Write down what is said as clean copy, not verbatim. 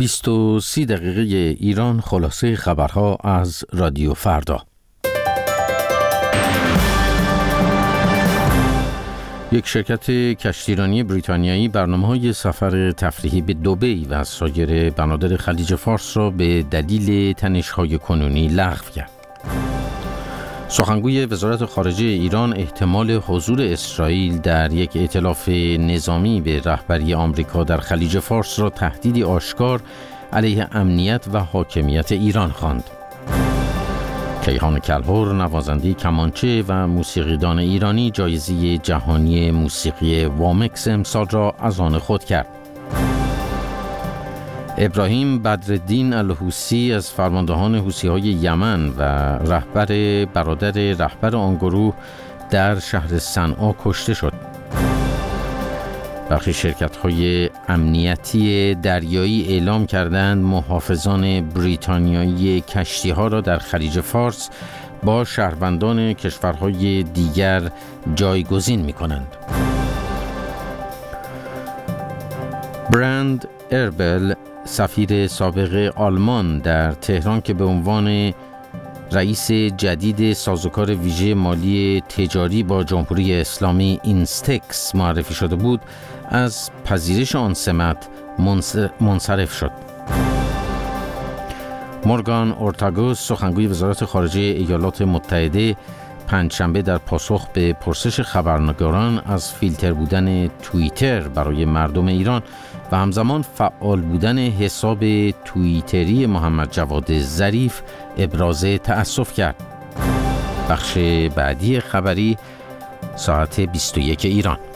23 دقیقه ایران، خلاصه خبرها از رادیو فردا. یک شرکت کشتیرانی بریتانیایی برنامه‌های سفر تفریحی به دبی و سایر بنادر خلیج فارس را به دلیل تنش‌های کنونی لغو کرد. سخنگوی وزارت خارجه ایران احتمال حضور اسرائیل در یک ائتلاف نظامی به رهبری آمریکا در خلیج فارس را تهدیدی آشکار علیه امنیت و حاکمیت ایران خواند. کیهان کلهر، نوازنده کمانچه و موسیقیدان ایرانی، جایزه جهانی موسیقی وامکس امسال را از آن خود کرد. ابراهیم بدرالدین الحوثی از فرماندهان حوثی‌های یمن و برادر رهبر آن گروه در شهر صنعا کشته شد. برخی شرکت‌های امنیتی دریایی اعلام کردند محافظان بریتانیایی کشتی‌ها را در خلیج فارس با شهروندان کشورهای دیگر جایگزین می‌کنند. برند اربل، سفیر سابق آلمان در تهران که به عنوان رئیس جدید سازوکار ویژه مالی تجاری با جمهوری اسلامی اینستکس معرفی شده بود، از پذیرش آن سمت منصرف شد. مورگان اورتاگوس، سخنگوی وزارت خارجه ایالات متحده، پنجشنبه در پاسخ به پرسش خبرنگاران از فیلتر بودن توییتر برای مردم ایران و همزمان فعال بودن حساب توییتری محمد جواد ظریف ابراز تأسف کرد. بخش بعدی خبری ساعت 21 ایران.